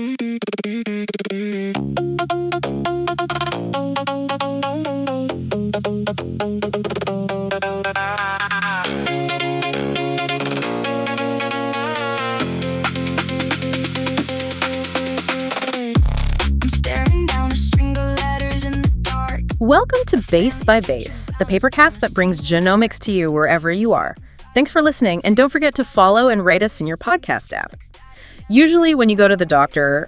Welcome to Base by Base, the papercast that brings genomics to you wherever you are. Thanks for listening, and don't forget to follow and rate us in your podcast app. Usually when you go to the doctor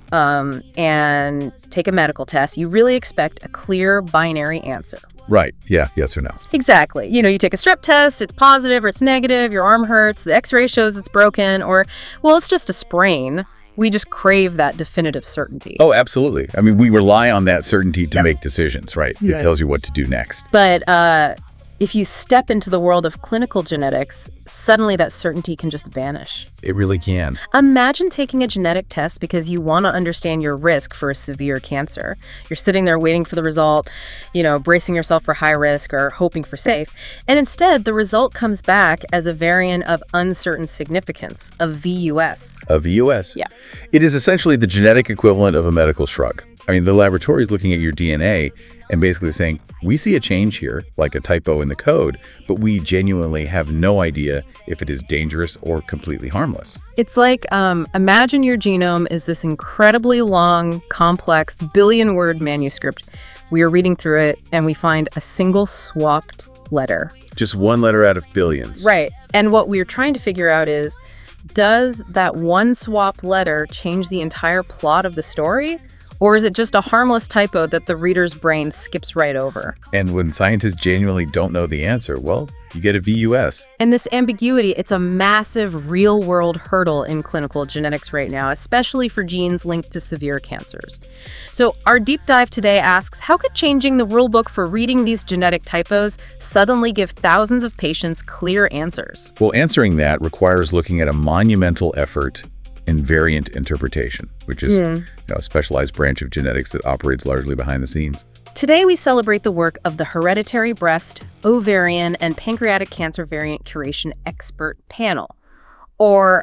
and take a medical test, you really expect a clear binary answer. Right. Yeah. Yes or no. Exactly. You take a strep test, it's positive or it's negative, your arm hurts, the x-ray shows it's broken, or, well, it's just a sprain. We just crave that definitive certainty. Oh, absolutely. I mean, we rely on that certainty to make decisions, right? Yeah. It tells you what to do next. But if you step into the world of clinical genetics, suddenly that certainty can just vanish. It really can. Imagine taking a genetic test because you want to understand your risk for a severe cancer. You're sitting there waiting for the result, bracing yourself for high risk or hoping for safe. And instead, the result comes back as a variant of uncertain significance, a VUS. A VUS? Yeah. It is essentially the genetic equivalent of a medical shrug. I mean, the laboratory is looking at your DNA and basically saying, we see a change here, like a typo in the code, but we genuinely have no idea if it is dangerous or completely harmless. It's like, imagine your genome is this incredibly long, complex, billion-word manuscript. We are reading through it, and we find a single swapped letter. Just one letter out of billions. Right. And what we're trying to figure out is, does that one swapped letter change the entire plot of the story? Or is it just a harmless typo that the reader's brain skips right over? And when scientists genuinely don't know the answer, well, you get a VUS. And this ambiguity, it's a massive real-world hurdle in clinical genetics right now, especially for genes linked to severe cancers. So our deep dive today asks, how could changing the rulebook for reading these genetic typos suddenly give thousands of patients clear answers? Well, answering that requires looking at a monumental effort in variant interpretation, which is a specialized branch of genetics that operates largely behind the scenes. Today, we celebrate the work of the Hereditary Breast, Ovarian, and Pancreatic Cancer Variant Curation Expert Panel, or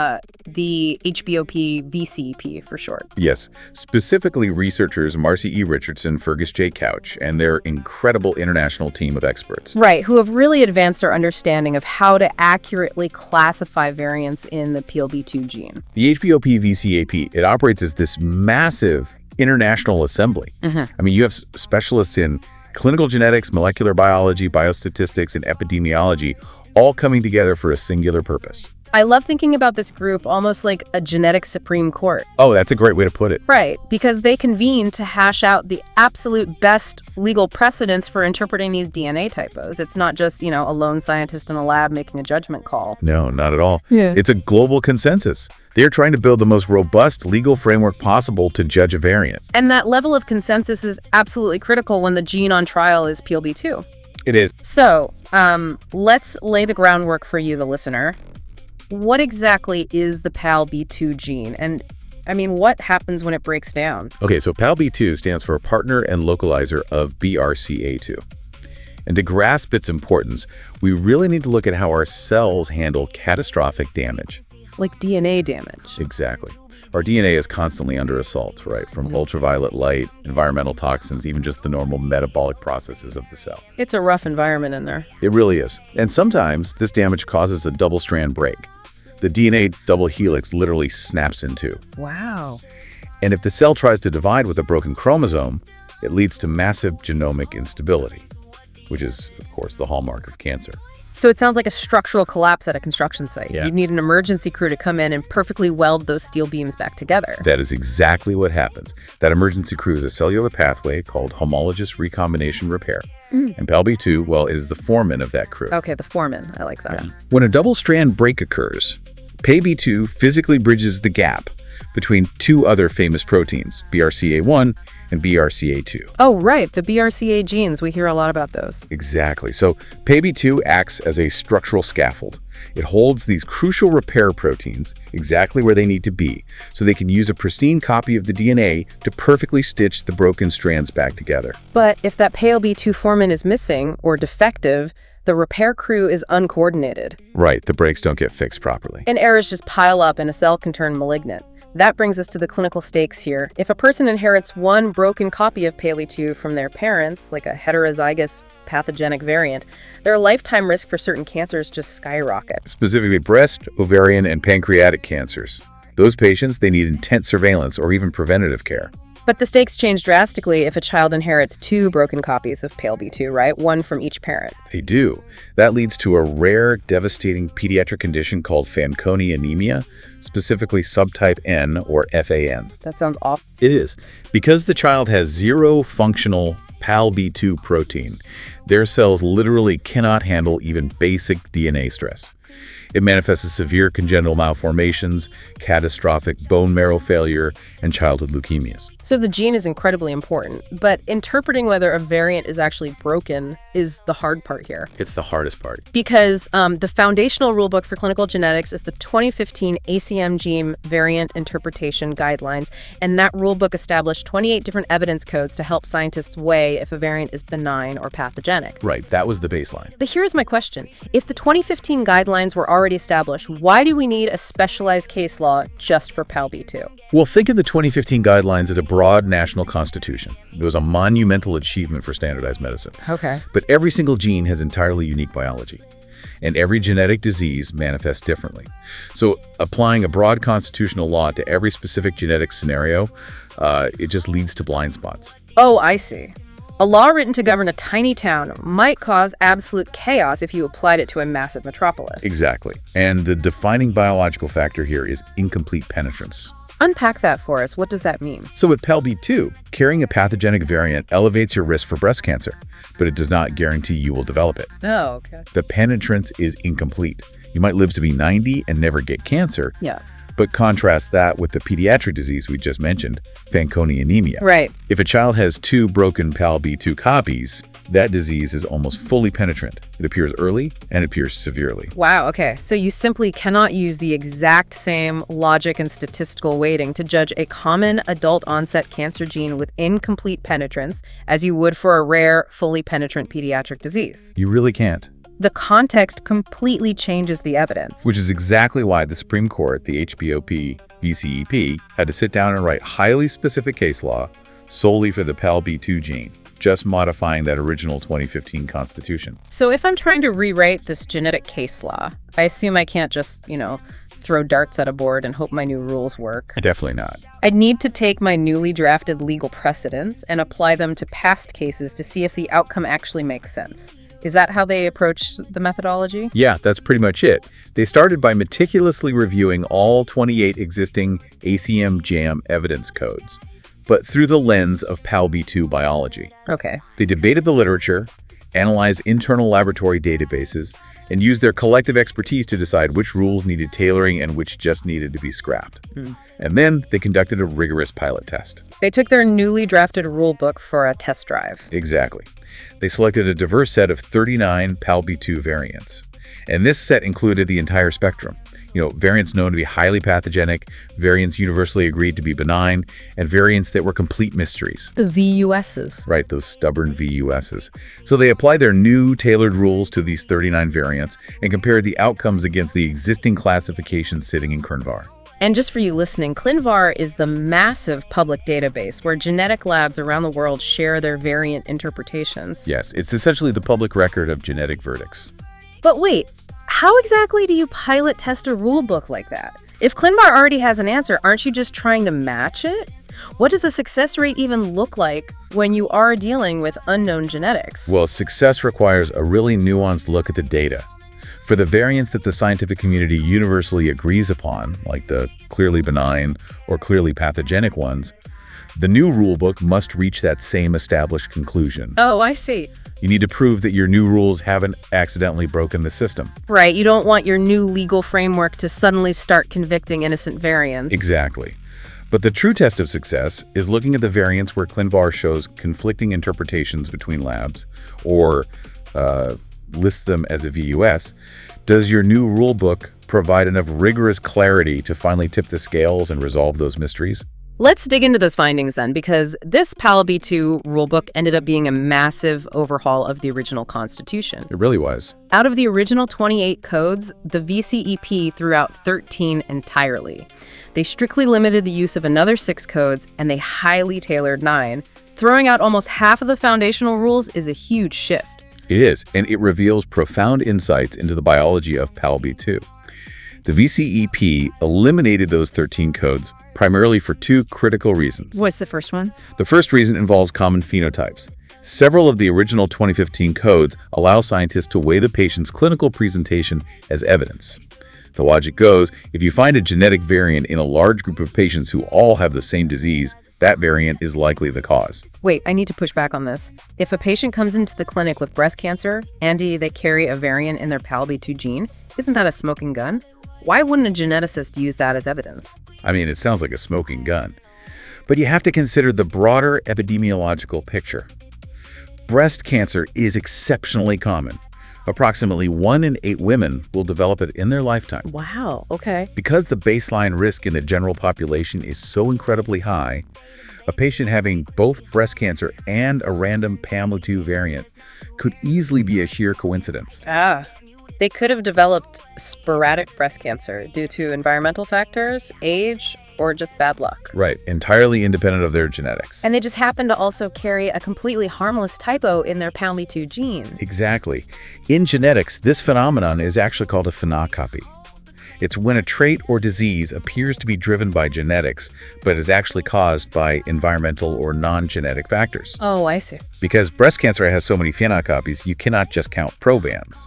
the HBOP-VCEP for short. Yes, specifically researchers Marcy E. Richardson, Fergus J. Couch, and their incredible international team of experts. Right, who have really advanced our understanding of how to accurately classify variants in the PLB2 gene. The HBOP-VCEP, it operates as this massive international assembly. I mean, you have specialists in clinical genetics, molecular biology, biostatistics, and epidemiology, all coming together for a singular purpose. I love thinking about this group almost like a genetic Supreme Court. Oh, that's a great way to put it. Right, because they convene to hash out the absolute best legal precedents for interpreting these DNA typos. It's not just, a lone scientist in a lab making a judgment call. No, not at all. Yeah. It's a global consensus. They're trying to build the most robust legal framework possible to judge a variant. And that level of consensus is absolutely critical when the gene on trial is PLB2. It is. So, let's lay the groundwork for you, the listener. What exactly is the PALB2 gene? And, what happens when it breaks down? Okay, so PALB2 stands for partner and localizer of BRCA2. And to grasp its importance, we really need to look at how our cells handle catastrophic damage. Like DNA damage. Exactly. Our DNA is constantly under assault, right? From ultraviolet light, environmental toxins, even just the normal metabolic processes of the cell. It's a rough environment in there. It really is. And sometimes this damage causes a double-strand break. The DNA double helix literally snaps in two. Wow. And if the cell tries to divide with a broken chromosome, it leads to massive genomic instability, which is, of course, the hallmark of cancer. So it sounds like a structural collapse at a construction site. Yeah. You'd need an emergency crew to come in and perfectly weld those steel beams back together. That is exactly what happens. That emergency crew is a cellular pathway called homologous recombination repair. And PALB2, well, it is the foreman of that crew. Okay, the foreman. I like that. Yeah. When a double-strand break occurs, PALB2 physically bridges the gap between two other famous proteins, BRCA1 and BRCA2. Oh, right. The BRCA genes. We hear a lot about those. Exactly. So PALB2 acts as a structural scaffold. It holds these crucial repair proteins exactly where they need to be, so they can use a pristine copy of the DNA to perfectly stitch the broken strands back together. But if that PALB2 foreman is missing or defective, the repair crew is uncoordinated. Right. The breaks don't get fixed properly. And errors just pile up and a cell can turn malignant. That brings us to the clinical stakes here. If a person inherits one broken copy of PALI2 from their parents, like a heterozygous pathogenic variant, their lifetime risk for certain cancers just skyrocket. Specifically breast, ovarian, and pancreatic cancers. Those patients, they need intense surveillance or even preventative care. But the stakes change drastically if a child inherits two broken copies of PALB2, right? One from each parent. They do. That leads to a rare, devastating pediatric condition called Fanconi anemia, specifically subtype N or FAN. That sounds awful. It is. Because the child has zero functional PALB2 protein, their cells literally cannot handle even basic DNA stress. It manifests as severe congenital malformations, catastrophic bone marrow failure, and childhood leukemias. So the gene is incredibly important, but interpreting whether a variant is actually broken is the hard part here. It's the hardest part. Because the foundational rulebook for clinical genetics is the 2015 ACM Gene Variant Interpretation Guidelines, and that rulebook established 28 different evidence codes to help scientists weigh if a variant is benign or pathogenic. Right, that was the baseline. But here's my question. If the 2015 guidelines were already established, why do we need a specialized case law just for PALB2? Well, think of the 2015 guidelines as a broad national constitution. It was a monumental achievement for standardized medicine. Okay. But every single gene has entirely unique biology, and every genetic disease manifests differently. So applying a broad constitutional law to every specific genetic scenario, it just leads to blind spots. Oh, I see. A law written to govern a tiny town might cause absolute chaos if you applied it to a massive metropolis. Exactly. And the defining biological factor here is incomplete penetrance. Unpack that for us. What does that mean? So with PALB2, carrying a pathogenic variant elevates your risk for breast cancer, but it does not guarantee you will develop it. Oh, okay. The penetrance is incomplete. You might live to be 90 and never get cancer. Yeah. But contrast that with the pediatric disease we just mentioned, Fanconi anemia. Right. If a child has two broken PALB2 copies, that disease is almost fully penetrant. It appears early and appears severely. Wow, okay. So you simply cannot use the exact same logic and statistical weighting to judge a common adult-onset cancer gene with incomplete penetrance as you would for a rare, fully penetrant pediatric disease. You really can't. The context completely changes the evidence. Which is exactly why the Supreme Court, the HBOP, VCEP, had to sit down and write highly specific case law solely for the PALB2 gene, just modifying that original 2015 Constitution. So if I'm trying to rewrite this genetic case law, I assume I can't just, throw darts at a board and hope my new rules work. Definitely not. I'd need to take my newly drafted legal precedents and apply them to past cases to see if the outcome actually makes sense. Is that how they approached the methodology? Yeah, that's pretty much it. They started by meticulously reviewing all 28 existing ACM-JAM evidence codes, but through the lens of PALB2 biology. Okay. They debated the literature, analyzed internal laboratory databases, and used their collective expertise to decide which rules needed tailoring and which just needed to be scrapped. And then they conducted a rigorous pilot test. They took their newly drafted rule book for a test drive. Exactly. They selected a diverse set of 39 PALB2 variants. And this set included the entire spectrum. Variants known to be highly pathogenic, variants universally agreed to be benign, and variants that were complete mysteries. The VUSs. Right, those stubborn VUSs. So they applied their new tailored rules to these 39 variants and compared the outcomes against the existing classifications sitting in ClinVar. And just for you listening, ClinVar is the massive public database where genetic labs around the world share their variant interpretations. Yes, it's essentially the public record of genetic verdicts. But wait, how exactly do you pilot test a rule book like that? If ClinVar already has an answer, aren't you just trying to match it? What does a success rate even look like when you are dealing with unknown genetics? Well, success requires a really nuanced look at the data. For the variants that the scientific community universally agrees upon, like the clearly benign or clearly pathogenic ones, the new rulebook must reach that same established conclusion. Oh, I see. You need to prove that your new rules haven't accidentally broken the system. Right, you don't want your new legal framework to suddenly start convicting innocent variants. Exactly. But the true test of success is looking at the variants where ClinVar shows conflicting interpretations between labs, or lists them as a VUS. Does your new rulebook provide enough rigorous clarity to finally tip the scales and resolve those mysteries? Let's dig into those findings then, because this PALB2 rulebook ended up being a massive overhaul of the original Constitution. It really was. Out of the original 28 codes, the VCEP threw out 13 entirely. They strictly limited the use of another 6 codes, and they highly tailored 9. Throwing out almost half of the foundational rules is a huge shift. It is, and it reveals profound insights into the biology of PALB2. The VCEP eliminated those 13 codes primarily for 2 critical reasons. What's the first one? The first reason involves common phenotypes. Several of the original 2015 codes allow scientists to weigh the patient's clinical presentation as evidence. The logic goes, if you find a genetic variant in a large group of patients who all have the same disease, that variant is likely the cause. Wait, I need to push back on this. If a patient comes into the clinic with breast cancer and they carry a variant in their PALB2 gene, isn't that a smoking gun? Why wouldn't a geneticist use that as evidence? I mean, it sounds like a smoking gun. But you have to consider the broader epidemiological picture. Breast cancer is exceptionally common. Approximately 1 in 8 women will develop it in their lifetime. Wow, okay. Because the baseline risk in the general population is so incredibly high, a patient having both breast cancer and a random PALB2 variant could easily be a sheer coincidence. They could have developed sporadic breast cancer due to environmental factors, age, or just bad luck. Right, entirely independent of their genetics. And they just happen to also carry a completely harmless typo in their PALB2 gene. Exactly. In genetics, this phenomenon is actually called a phenocopy. It's when a trait or disease appears to be driven by genetics, but is actually caused by environmental or non-genetic factors. Oh, I see. Because breast cancer has so many phenocopies, you cannot just count probands.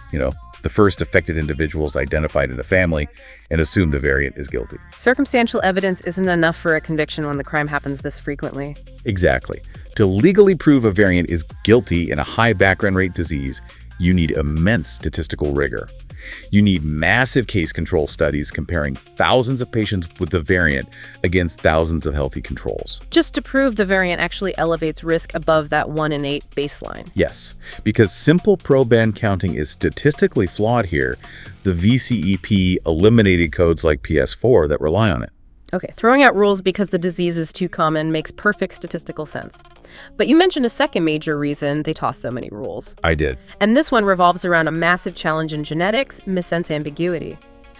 The first affected individuals identified in a family, and assume the variant is guilty. Circumstantial evidence isn't enough for a conviction when the crime happens this frequently. Exactly. To legally prove a variant is guilty in a high background rate disease, you need immense statistical rigor. You need massive case control studies comparing thousands of patients with the variant against thousands of healthy controls. Just to prove the variant actually elevates risk above that 1 in 8 baseline. Yes, because simple proband counting is statistically flawed here. The VCEP eliminated codes like PS4 that rely on it. Okay, throwing out rules because the disease is too common makes perfect statistical sense. But you mentioned a second major reason they tossed so many rules. I did. And this one revolves around a massive challenge in genetics, missense ambiguity.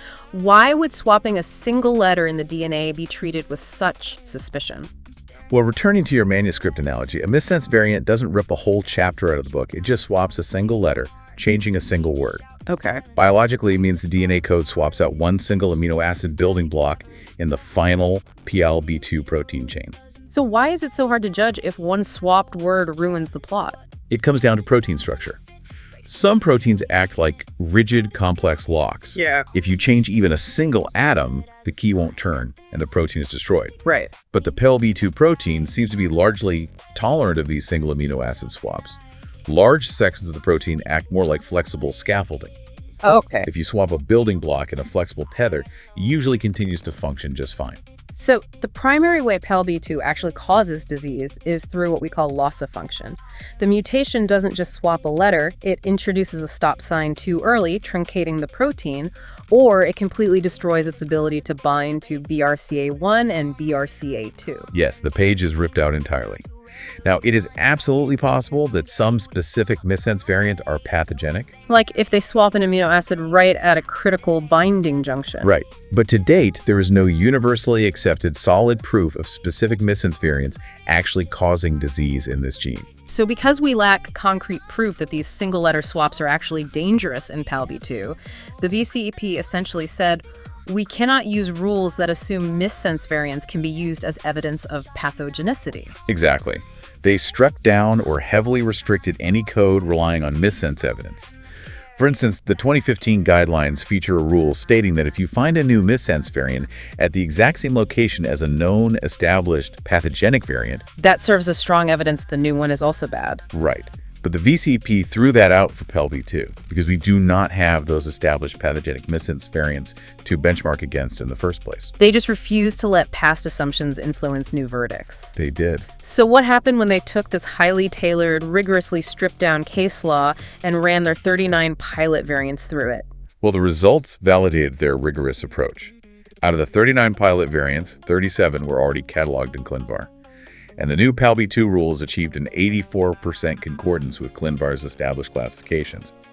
Why would swapping a single letter in the DNA be treated with such suspicion? Well, returning to your manuscript analogy, a missense variant doesn't rip a whole chapter out of the book. It just swaps a single letter, changing a single word. Okay. Biologically, it means the DNA code swaps out one single amino acid building block in the final PALB2 protein chain. So why is it so hard to judge if one swapped word ruins the plot? It comes down to protein structure. Some proteins act like rigid, complex locks. Yeah. If you change even a single atom, the key won't turn and the protein is destroyed. Right. But the PALB2 protein seems to be largely tolerant of these single amino acid swaps. Large sections of the protein act more like flexible scaffolding. Okay. If you swap a building block in a flexible tether, it usually continues to function just fine. So the primary way PALB2 actually causes disease is through what we call loss of function. The mutation doesn't just swap a letter, it introduces a stop sign too early, truncating the protein, or it completely destroys its ability to bind to BRCA1 and BRCA2. Yes, the page is ripped out entirely. Now, it is absolutely possible that some specific missense variants are pathogenic. Like if they swap an amino acid right at a critical binding junction. Right. But to date, there is no universally accepted solid proof of specific missense variants actually causing disease in this gene. So because we lack concrete proof that these single-letter swaps are actually dangerous in PALB2, the VCEP essentially said, we cannot use rules that assume missense variants can be used as evidence of pathogenicity. Exactly. They struck down or heavily restricted any code relying on missense evidence. For instance, the 2015 guidelines feature a rule stating that if you find a new missense variant at the exact same location as a known established pathogenic variant, that serves as strong evidence the new one is also bad. Right. But the VCP threw that out for PALB2 because we do not have those established pathogenic missense variants to benchmark against in the first place. They just refused to let past assumptions influence new verdicts. They did. So what happened when they took this highly tailored, rigorously stripped down case law and ran their 39 pilot variants through it? Well, the results validated their rigorous approach. Out of the 39 pilot variants, 37 were already cataloged in ClinVar. And the new PALB2 rules achieved an 84% concordance with ClinVar's established classifications.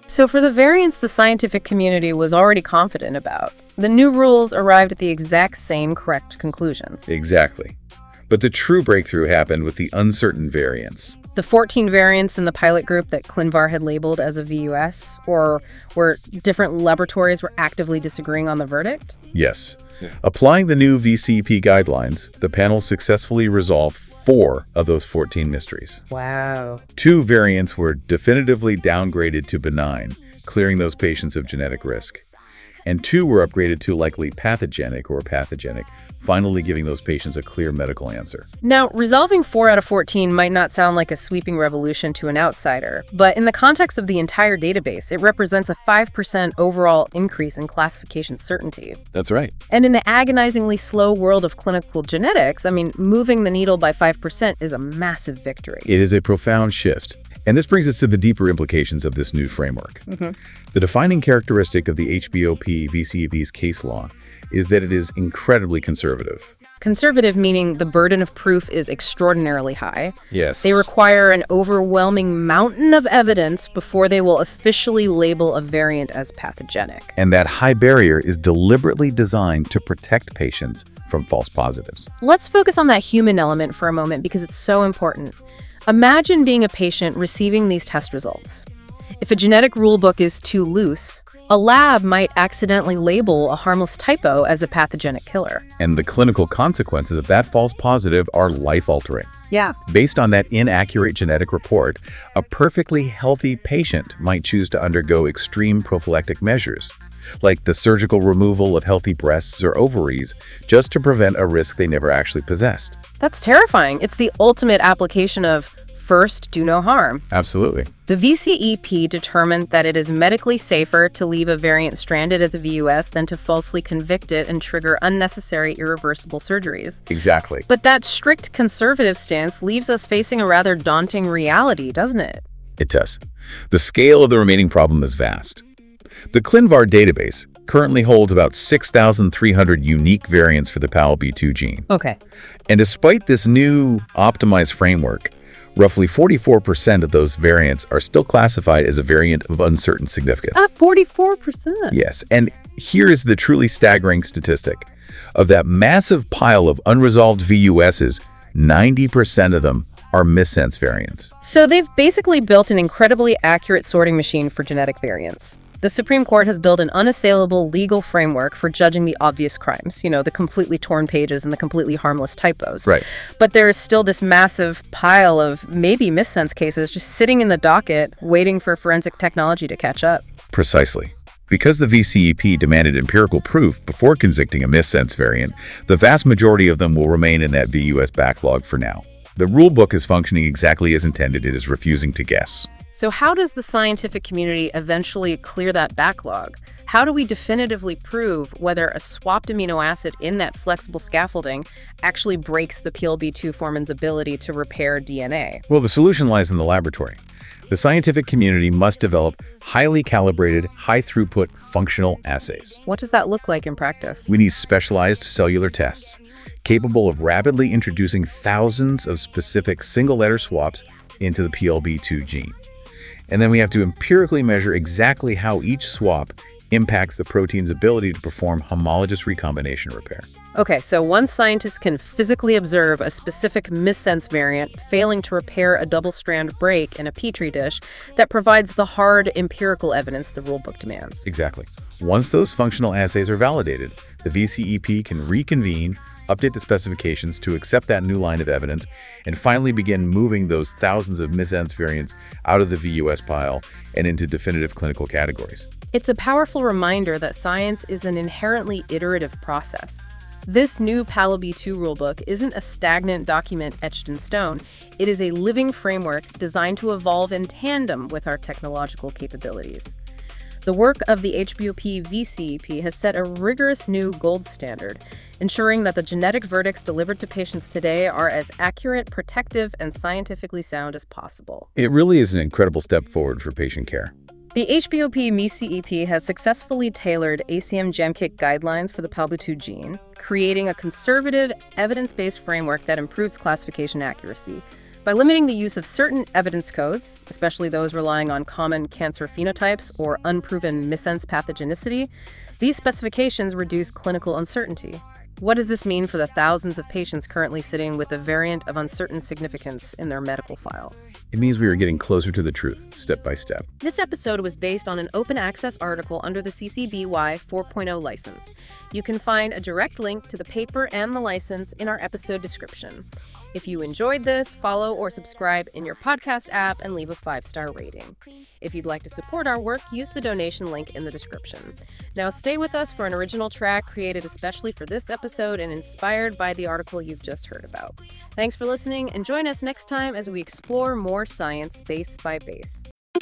So for the variants the scientific community was already confident about, the new rules arrived at the exact same correct conclusions. Exactly. But the true breakthrough happened with the uncertain variants. The 14 variants in the pilot group that ClinVar had labeled as a VUS, or where different laboratories were actively disagreeing on the verdict? Yes. Applying the new VCP guidelines, the panel successfully resolved 4 of those 14 mysteries. Wow. 2 variants were definitively downgraded to benign, clearing those patients of genetic risk. And 2 were upgraded to likely pathogenic, finally giving those patients a clear medical answer. Now, resolving 4 out of 14 might not sound like a sweeping revolution to an outsider, but in the context of the entire database, it represents a 5% overall increase in classification certainty. That's right. And in the agonizingly slow world of clinical genetics, moving the needle by 5% is a massive victory. It is a profound shift. And this brings us to the deeper implications of this new framework. The defining characteristic of the HBOP VCEP's case law is that it is incredibly conservative. Conservative meaning the burden of proof is extraordinarily high. Yes. They require an overwhelming mountain of evidence before they will officially label a variant as pathogenic. And that high barrier is deliberately designed to protect patients from false positives. Let's focus on that human element for a moment because it's so important. Imagine being a patient receiving these test results. If a genetic rulebook is too loose, a lab might accidentally label a harmless typo as a pathogenic killer. And the clinical consequences of that false positive are life-altering. Yeah. Based on that inaccurate genetic report, a perfectly healthy patient might choose to undergo extreme prophylactic measures, like the surgical removal of healthy breasts or ovaries, just to prevent a risk they never actually possessed. That's terrifying. It's the ultimate application of first, do no harm. Absolutely. The VCEP determined that it is medically safer to leave a variant stranded as a VUS than to falsely convict it and trigger unnecessary irreversible surgeries. Exactly. But that strict conservative stance leaves us facing a rather daunting reality, doesn't it? It does. The scale of the remaining problem is vast. The ClinVar database currently holds about 6,300 unique variants for the PALB2 gene. Okay. And despite this new optimized framework, roughly 44% of those variants are still classified as a variant of uncertain significance. 44%? Yes, and here is the truly staggering statistic. Of that massive pile of unresolved VUSs, 90% of them are missense variants. So they've basically built an incredibly accurate sorting machine for genetic variants. The Supreme Court has built an unassailable legal framework for judging the obvious crimes, the completely torn pages and the completely harmless typos. Right. But there is still this massive pile of maybe missense cases just sitting in the docket, waiting for forensic technology to catch up. Precisely. Because the VCEP demanded empirical proof before convicting a missense variant, the vast majority of them will remain in that VUS backlog for now. The rulebook is functioning exactly as intended. It is refusing to guess. So how does the scientific community eventually clear that backlog? How do we definitively prove whether a swapped amino acid in that flexible scaffolding actually breaks the PLB2 forman's ability to repair DNA? Well, the solution lies in the laboratory. The scientific community must develop highly calibrated, high-throughput functional assays. What does that look like in practice? We need specialized cellular tests capable of rapidly introducing thousands of specific single-letter swaps into the PLB2 gene. And then we have to empirically measure exactly how each swap impacts the protein's ability to perform homologous recombination repair. Okay, so one scientist can physically observe a specific missense variant failing to repair a double-strand break in a petri dish that provides the hard empirical evidence the rulebook demands. Exactly. Once those functional assays are validated, the VCEP can reconvene, update the specifications to accept that new line of evidence, and finally begin moving those thousands of missense variants out of the VUS pile and into definitive clinical categories. It's a powerful reminder that science is an inherently iterative process. This new PALB2 rulebook isn't a stagnant document etched in stone. It is a living framework designed to evolve in tandem with our technological capabilities. The work of the HBOP VCEP has set a rigorous new gold standard, ensuring that the genetic verdicts delivered to patients today are as accurate, protective, and scientifically sound as possible. It really is an incredible step forward for patient care. The HBOP VCEP has successfully tailored ACM-GEMKIT guidelines for the PALB2 gene, creating a conservative, evidence-based framework that improves classification accuracy. By limiting the use of certain evidence codes, especially those relying on common cancer phenotypes or unproven missense pathogenicity, these specifications reduce clinical uncertainty. What does this mean for the thousands of patients currently sitting with a variant of uncertain significance in their medical files? It means we are getting closer to the truth, step by step. This episode was based on an open access article under the CC BY 4.0 license. You can find a direct link to the paper and the license in our episode description. If you enjoyed this, follow or subscribe in your podcast app and leave a 5-star rating. If you'd like to support our work, use the donation link in the description. Now stay with us for an original track created especially for this episode and inspired by the article you've just heard about. Thanks for listening, and join us next time as we explore more science base by base.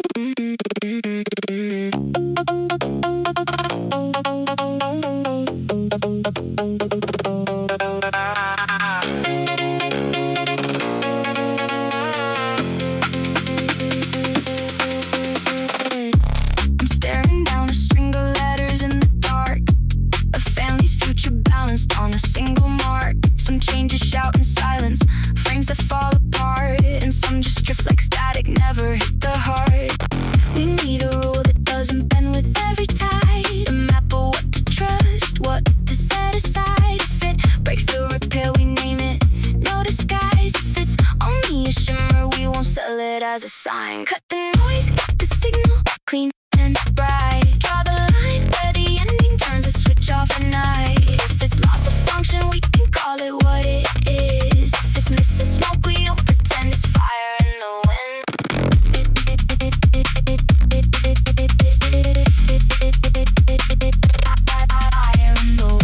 On a single mark, some changes shout in silence, frames that fall apart, and some just drift like static, never hit the heart. We need a rule that doesn't bend with every tide, a map of what to trust, what to set aside. If it breaks the repair, we name it, no disguise. If it's only a shimmer, we won't sell it as a sign. Cut the noise, get the signal clean and bright. Draw the line where the ending turns the switch off at night. If it's loss of function, we can call it what it is. If it's missing smoke, we don't pretend it's fire in the wind. Fire in the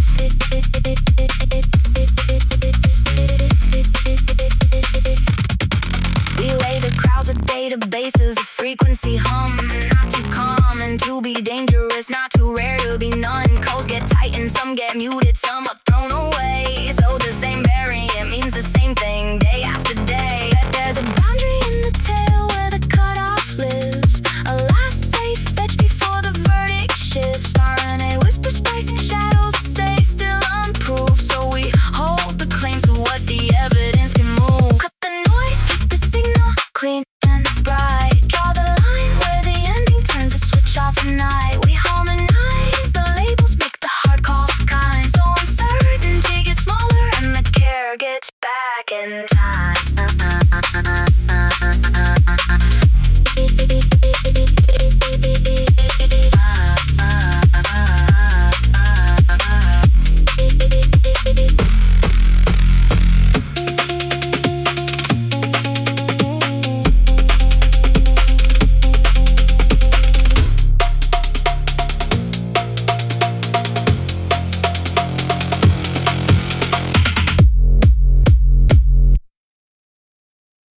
wind. We weigh the crowds of databases, a frequency hum. Not too common to be dangerous, not too rare to be none. Codes get tightened, some get muted, some are thrown away. So the same variant means the same thing day after day. There's a boundary in the tail where the cutoff lives, a last safe edge before the verdict shifts. RNA whispers, splicing shadows, say still unproved. So we hold the claims to what the evidence can move. Cut the noise, keep the signal clean and bright. Draw the line where the ending turns the switch off at night. We harmonize the labels, make the hard calls kind. So uncertainty gets smaller and the care gets back in time.